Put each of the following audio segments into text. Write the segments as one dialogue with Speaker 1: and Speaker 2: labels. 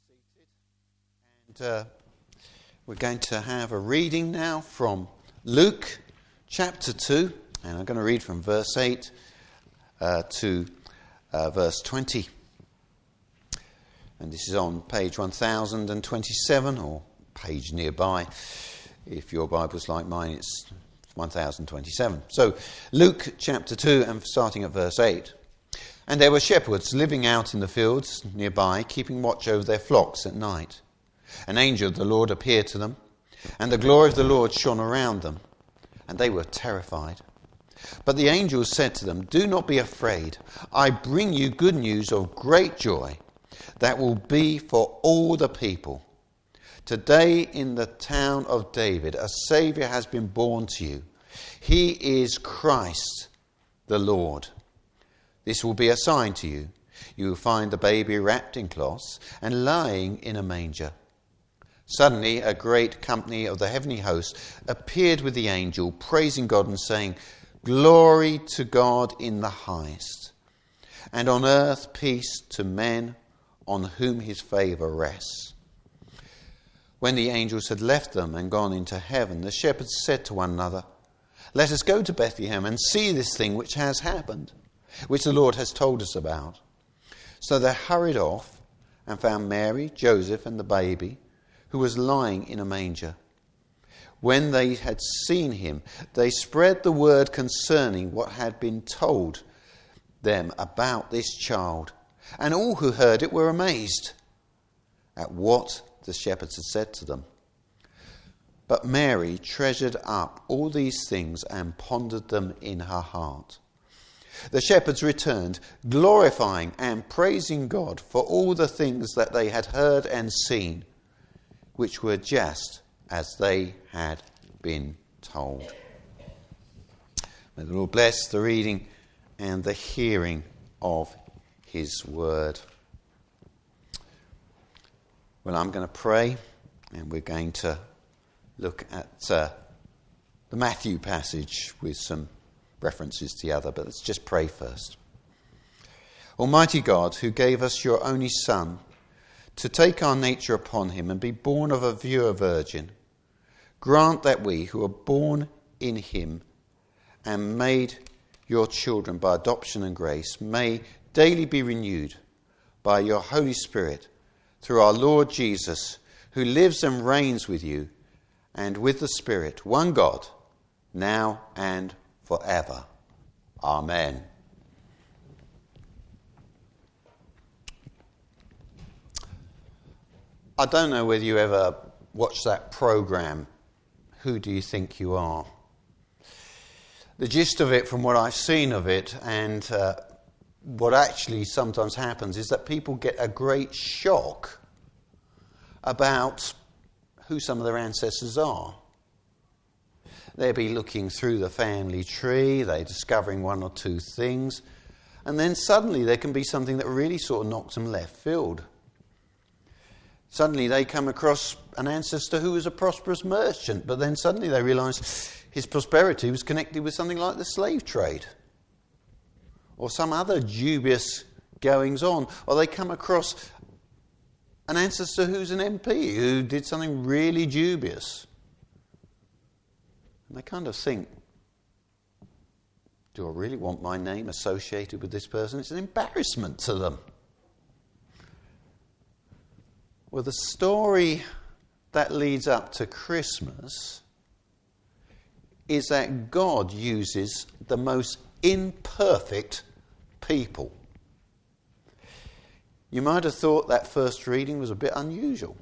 Speaker 1: And we're going to have a reading now from Luke chapter 2, and I'm going to read from verse 8 to verse 20. And this is on page 1027, or page nearby. If your Bible's like mine, it's 1027. So, Luke chapter 2, and starting at verse 8. And there were shepherds living out in the fields nearby, keeping watch over their flocks at night. An angel of the Lord appeared to them, and the glory of the Lord shone around them, and they were terrified. But the angel said to them, "Do not be afraid. I bring you good news of great joy that will be for all the people. Today in the town of David, a Saviour has been born to you. He is Christ the Lord. This will be a sign to you. You will find the baby wrapped in cloths and lying in a manger." Suddenly a great company of the heavenly host appeared with the angel, praising God and saying, "Glory to God in the highest, and on earth peace to men on whom his favour rests." When the angels had left them and gone into heaven, the shepherds said to one another, "Let us go to Bethlehem and see this thing which has happened, which the Lord has told us about." So they hurried off and found Mary, Joseph, and the baby, who was lying in a manger. When they had seen him, they spread the word concerning what had been told them about this child. And all who heard it were amazed at what the shepherds had said to them. But Mary treasured up all these things and pondered them in her heart. The shepherds returned, glorifying and praising God for all the things that they had heard and seen, which were just as they had been told. May the Lord bless the reading and the hearing of his word. Well, I'm going to pray, and we're going to look at the Matthew passage with some references to the other, but let's just pray first. Almighty God, who gave us your only Son to take our nature upon him and be born of a pure virgin, grant that we who are born in him and made your children by adoption and grace may daily be renewed by your Holy Spirit through our Lord Jesus, who lives and reigns with you and with the Spirit, one God, now and forever. Amen. I don't know whether you ever watched that programme, Who Do You Think You Are? The gist of it, from what I've seen of it, and what actually sometimes happens, is that people get a great shock about who some of their ancestors are. They'll be looking through the family tree, they're discovering one or two things, and then suddenly there can be something that really sort of knocks them left field. Suddenly they come across an ancestor who was a prosperous merchant, but then suddenly they realise his prosperity was connected with something like the slave trade or some other dubious goings-on. Or they come across an ancestor who's an MP who did something really dubious. And they kind of think, do I really want my name associated with this person? It's an embarrassment to them. Well, the story that leads up to Christmas is that God uses the most imperfect people. You might have thought that first reading was a bit unusual.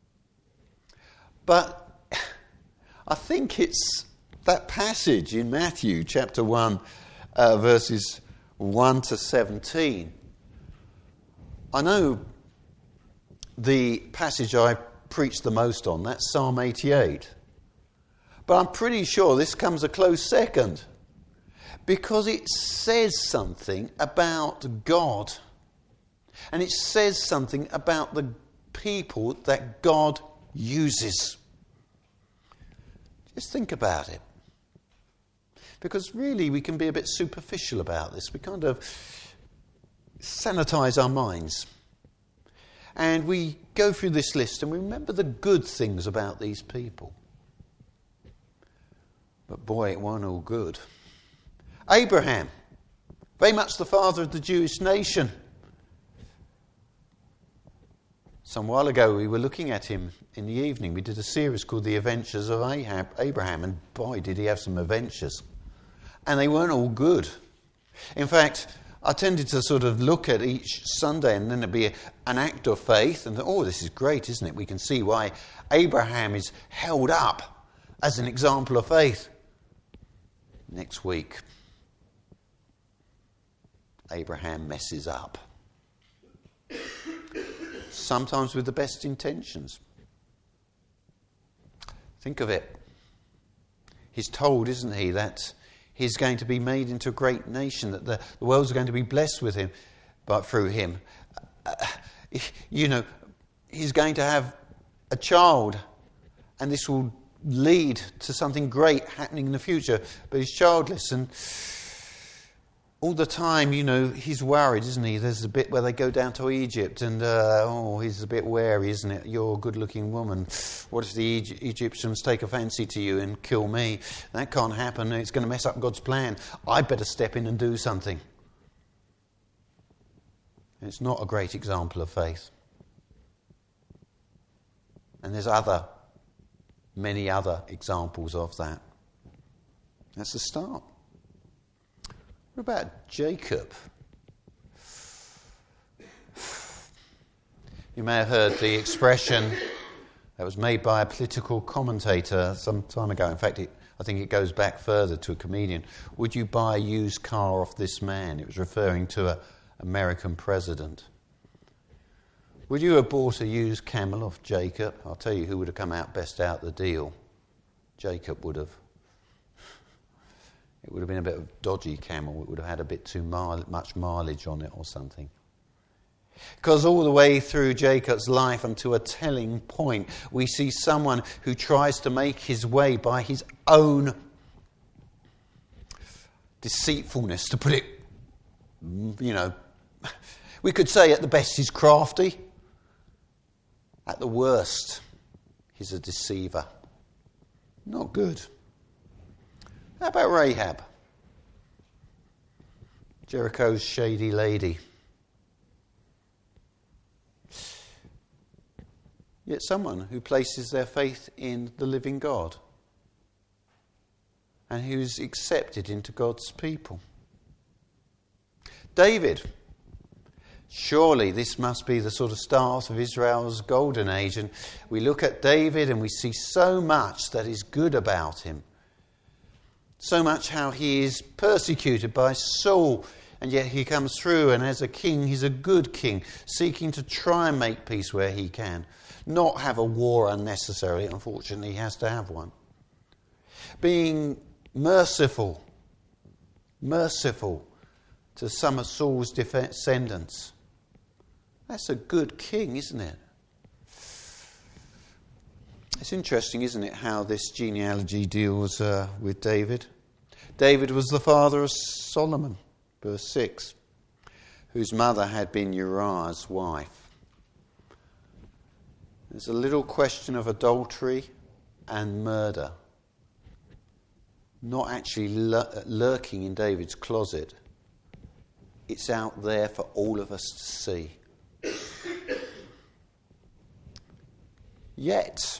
Speaker 1: But I think it's that passage in Matthew chapter 1, verses 1 to 17. I know the passage I preached the most on, that's Psalm 88. But I'm pretty sure this comes a close second, because it says something about God, and it says something about the people that God uses. Just think about it. Because really we can be a bit superficial about this. We kind of sanitize our minds. And we go through this list and we remember the good things about these people. But boy, it wasn't all good. Abraham, very much the father of the Jewish nation. Some while ago we were looking at him in the evening. We did a series called The Adventures of Abraham, and boy, did he have some adventures. And they weren't all good. In fact, I tended to sort of look at each Sunday and then it'd be an act of faith and oh, this is great, isn't it? We can see why Abraham is held up as an example of faith. Next week, Abraham messes up. Sometimes with the best intentions. Think of it. He's told, isn't he, that he's going to be made into a great nation, that the world's going to be blessed with him, but through him. He's going to have a child, and this will lead to something great happening in the future, but he's childless, and all the time, he's worried, isn't he? There's a bit where they go down to Egypt, and he's a bit wary, isn't it? You're a good-looking woman. What if the Egyptians take a fancy to you and kill me? That can't happen. It's going to mess up God's plan. I'd better step in and do something. It's not a great example of faith. And there's many other examples of that. That's the start. What about Jacob? You may have heard the expression that was made by a political commentator some time ago. In fact, I think it goes back further to a comedian. Would you buy a used car off this man? It was referring to an American president. Would you have bought a used camel off Jacob? I'll tell you who would have come out best out the deal. Jacob would have. It would have been a bit of a dodgy camel. It would have had a bit too much mileage on it or something. Because all the way through Jacob's life and to a telling point, we see someone who tries to make his way by his own deceitfulness, to put it, we could say at the best he's crafty. At the worst, he's a deceiver. Not good. How about Rahab? Jericho's shady lady. Yet someone who places their faith in the living God and who's accepted into God's people. David. Surely this must be the sort of start of Israel's golden age. And we look at David and we see so much that is good about him. So much how he is persecuted by Saul, and yet he comes through, and as a king, he's a good king, seeking to try and make peace where he can. Not have a war unnecessarily, unfortunately, he has to have one. Being merciful to some of Saul's descendants. That's a good king, isn't it? It's interesting, isn't it, how this genealogy deals with David. David was the father of Solomon, verse 6, whose mother had been Uriah's wife. There's a little question of adultery and murder, not actually lurking in David's closet. It's out there for all of us to see. Yet,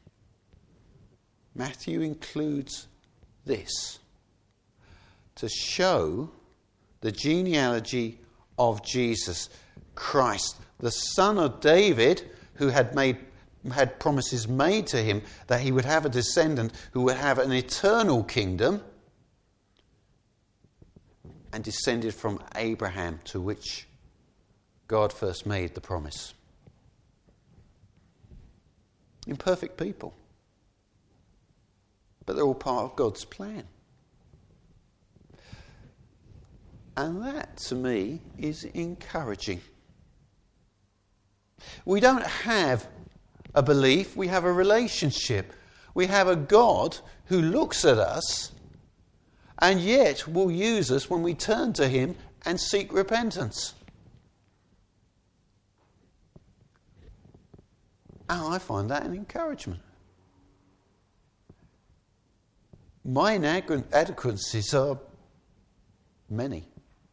Speaker 1: Matthew includes this to show the genealogy of Jesus Christ, the son of David, who had promises made to him that he would have a descendant who would have an eternal kingdom, and descended from Abraham, to which God first made the promise. Imperfect people. But they're all part of God's plan. And that, to me, is encouraging. We don't have a belief, we have a relationship. We have a God who looks at us and yet will use us when we turn to him and seek repentance. And I find that an encouragement. My inadequacies are many.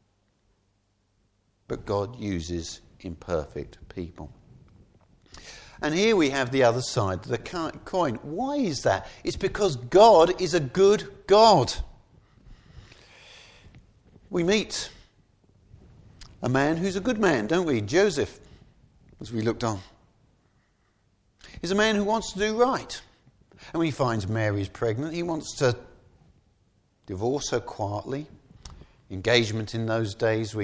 Speaker 1: But God uses imperfect people. And here we have the other side of the coin. Why is that? It's because God is a good God. We meet a man who's a good man, don't we? Joseph, as we looked on. He's a man who wants to do right. And when he finds Mary's pregnant, he wants to divorce her quietly. Engagement in those days,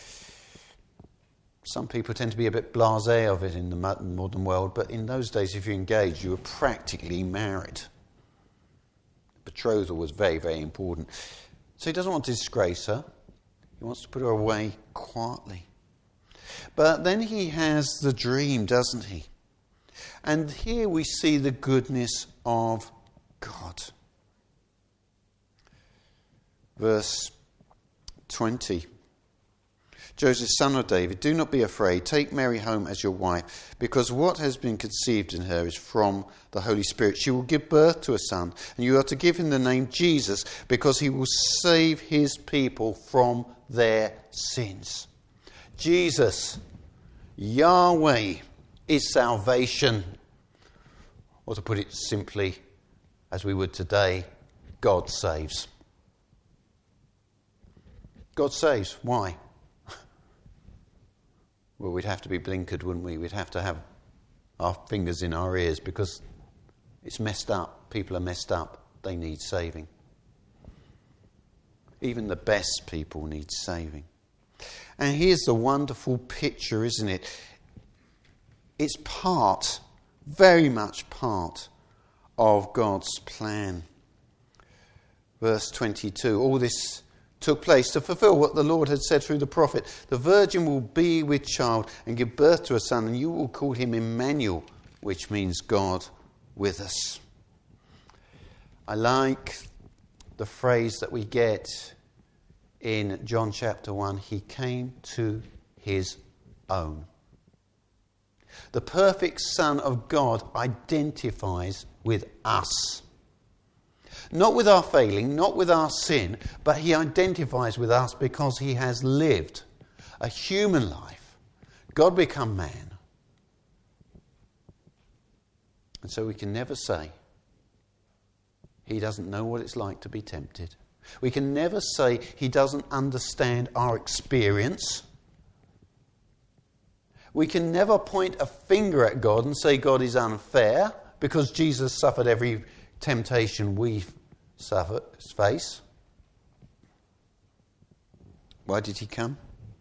Speaker 1: some people tend to be a bit blasé of it in the modern world, but in those days, if you engaged, you were practically married. Betrothal was very, very important. So he doesn't want to disgrace her. He wants to put her away quietly. But then he has the dream, doesn't he? And here we see the goodness of God. Verse 20. Joseph, son of David, do not be afraid. Take Mary home as your wife, because what has been conceived in her is from the Holy Spirit. She will give birth to a son, and you are to give him the name Jesus, because he will save his people from their sins. Jesus, Yahweh, is salvation. Or to put it simply, as we would today, God saves. God saves. Why? Well, we'd have to be blinkered, wouldn't we? We'd have to have our fingers in our ears because it's messed up. People are messed up. They need saving. Even the best people need saving. And here's the wonderful picture, isn't it? It's part, very much part, of God's plan. Verse 22, all this took place to fulfill what the Lord had said through the prophet. The virgin will be with child and give birth to a son, and you will call him Emmanuel, which means God with us. I like the phrase that we get in John chapter 1. He came to his own. The perfect Son of God identifies with us. Not with our failing, not with our sin, but he identifies with us because he has lived a human life. God become man. And so we can never say he doesn't know what it's like to be tempted. We can never say he doesn't understand our experience. We can never point a finger at God and say God is unfair because Jesus suffered every temptation we face. Why did he come?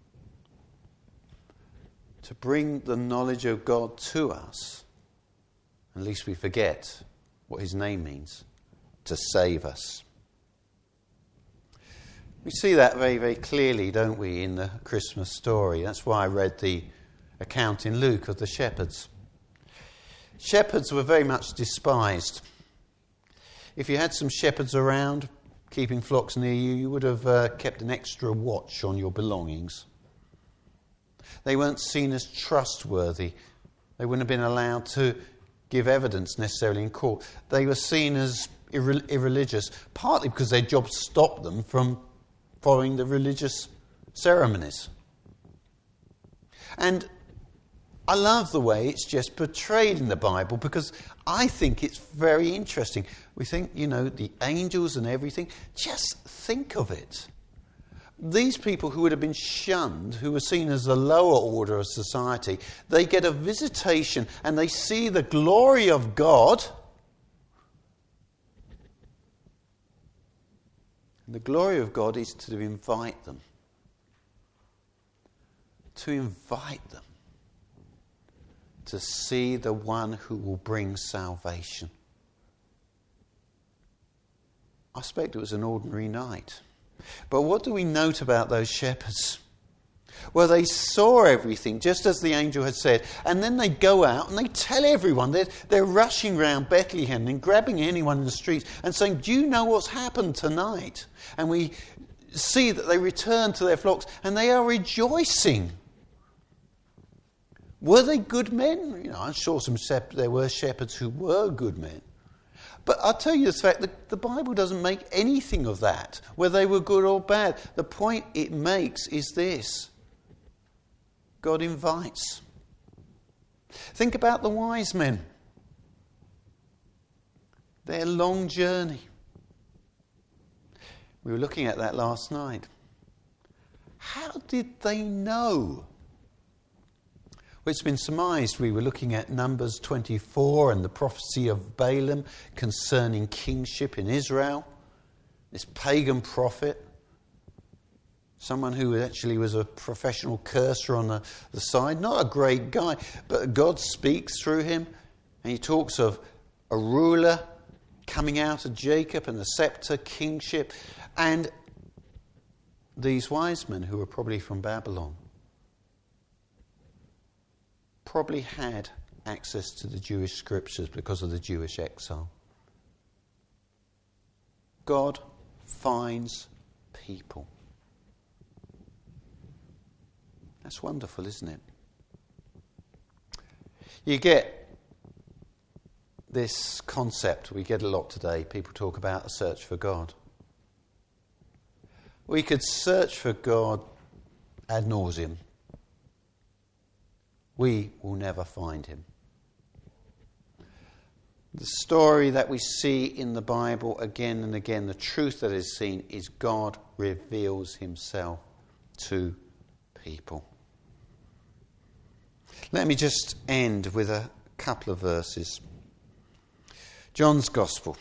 Speaker 1: To bring the knowledge of God to us. At least we forget what his name means. To save us. We see that very, very clearly, don't we, in the Christmas story. That's why I read the account in Luke of the shepherds. Shepherds were very much despised. If you had some shepherds around keeping flocks near you, you would have kept an extra watch on your belongings. They weren't seen as trustworthy. They wouldn't have been allowed to give evidence necessarily in court. They were seen as irreligious, partly because their job stopped them from following the religious ceremonies. And I love the way it's just portrayed in the Bible because I think it's very interesting. We think, the angels and everything. Just think of it. These people who would have been shunned, who were seen as the lower order of society, they get a visitation and they see the glory of God. And the glory of God is to invite them. To invite them. To see the one who will bring salvation. I expect it was an ordinary night. But what do we note about those shepherds? Well, they saw everything, just as the angel had said. And then they go out and they tell everyone. They're rushing around Bethlehem and grabbing anyone in the streets and saying, do you know what's happened tonight? And we see that they return to their flocks and they are rejoicing. Were they good men? I'm sure there were shepherds who were good men. But I'll tell you the fact that the Bible doesn't make anything of that, whether they were good or bad. The point it makes is this: God invites. Think about the wise men. Their long journey. We were looking at that last night. How did they know? Well, it's been surmised. We were looking at Numbers 24 and the prophecy of Balaam concerning kingship in Israel. This pagan prophet, someone who actually was a professional curser on the side, not a great guy, but God speaks through him, and he talks of a ruler coming out of Jacob and the scepter, kingship, and these wise men who were probably from Babylon probably had access to the Jewish scriptures because of the Jewish exile. God finds people. That's wonderful, isn't it? You get this concept, we get a lot today, people talk about a search for God. We could search for God ad nauseum. We will never find him. The story that we see in the Bible again and again, the truth that is seen is God reveals himself to people. Let me just end with a couple of verses. John's Gospel.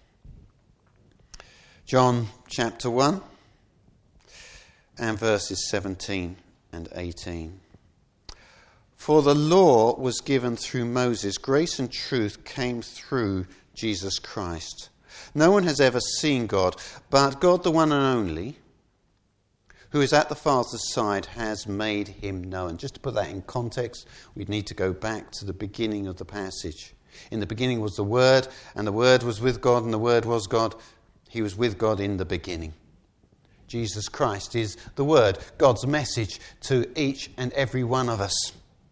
Speaker 1: John chapter 1 and verses 17 and 18. For the law was given through Moses, grace and truth came through Jesus Christ. No one has ever seen God, but God, the one and only, who is at the Father's side, has made him known. Just to put that in context, we'd need to go back to the beginning of the passage. In the beginning was the Word, and the Word was with God, and the Word was God. He was with God in the beginning. Jesus Christ is the Word, God's message to each and every one of us.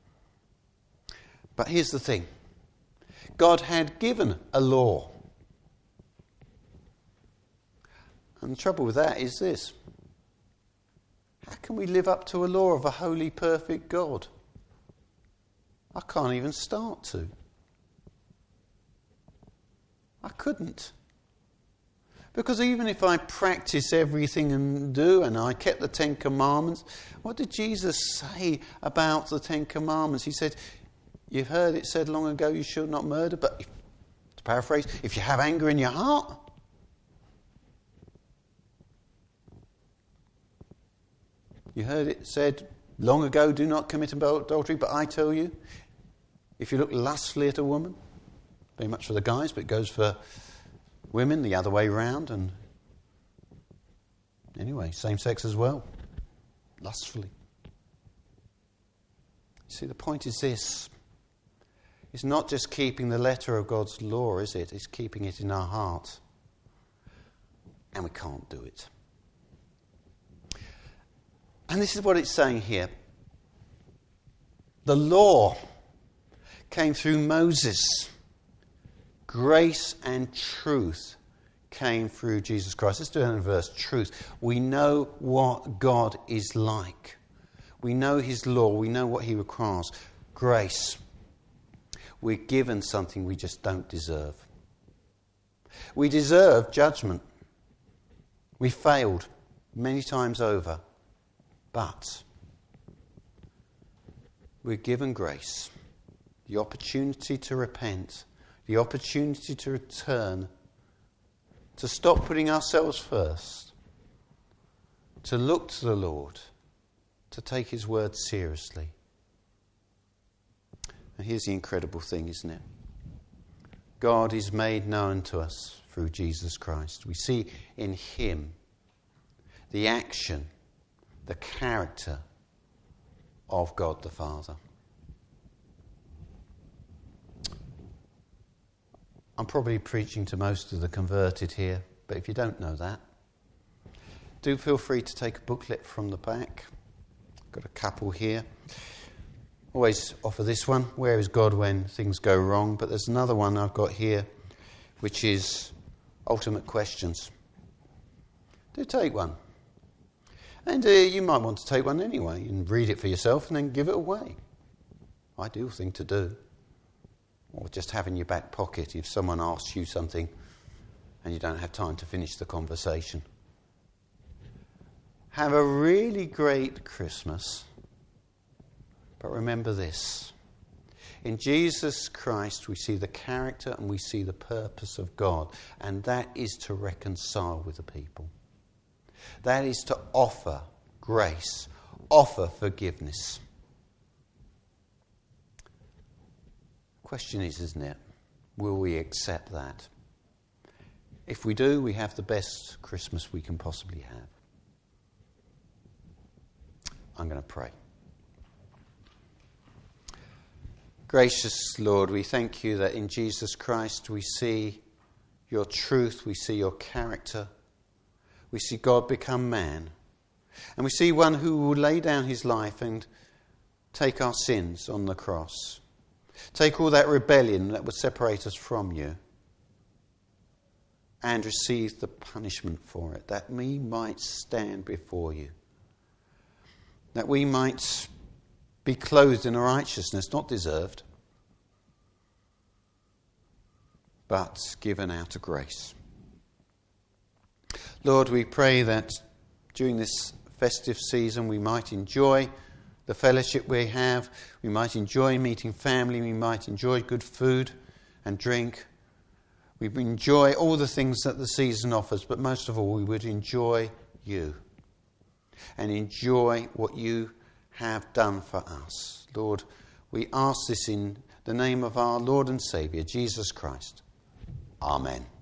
Speaker 1: But here's the thing. God had given a law. And the trouble with that is this. How can we live up to a law of a holy, perfect God? I can't even start to. I couldn't. Because even if I practice everything and do, and I kept the 10 Commandments, what did Jesus say about the 10 Commandments? He said, you've heard it said long ago, you should not murder, but, to paraphrase, if you have anger in your heart, you heard it said long ago, do not commit adultery, but I tell you, if you look lustfully at a woman, very much for the guys, but it goes for women the other way round, and anyway, same sex as well, lustfully. See, the point is this. It's not just keeping the letter of God's law, is it? It's keeping it in our heart. And we can't do it. And this is what it's saying here. The law came through Moses. Grace and truth came through Jesus Christ. Let's do it in verse. Truth. We know what God is like. We know his law. We know what he requires. Grace. We're given something we just don't deserve. We deserve judgment. We failed many times over. But we're given grace. The opportunity to repent. The opportunity to return. To stop putting ourselves first. To look to the Lord. To take his word seriously. And here's the incredible thing, isn't it? God is made known to us through Jesus Christ. We see in him the action, the character of God the Father. I'm probably preaching to most of the converted here, but if you don't know that, do feel free to take a booklet from the back. Got a couple here. always offer this one, where is God when things go wrong? But there's another one I've got here, which is ultimate questions. Do take one. And you might want to take one anyway and read it for yourself and then give it away. Ideal thing to do. Or just have in your back pocket if someone asks you something and you don't have time to finish the conversation. Have a really great Christmas. But remember this. In Jesus Christ we see the character and we see the purpose of God. And that is to reconcile with the people. That is to offer grace, offer forgiveness. Question is, isn't it? Will we accept that? If we do, we have the best Christmas we can possibly have. I'm going to pray. Gracious Lord, we thank you that in Jesus Christ we see your truth, we see your character, we see God become man, and we see one who will lay down his life and take our sins on the cross. Take all that rebellion that would separate us from you and receive the punishment for it, that we might stand before you, that we might be clothed in a righteousness not deserved, but given out of grace. Lord, we pray that during this festive season we might enjoy the fellowship we have, we might enjoy meeting family, we might enjoy good food and drink. We enjoy all the things that the season offers, but most of all we would enjoy you and enjoy what you have done for us. Lord, we ask this in the name of our Lord and Saviour, Jesus Christ. Amen.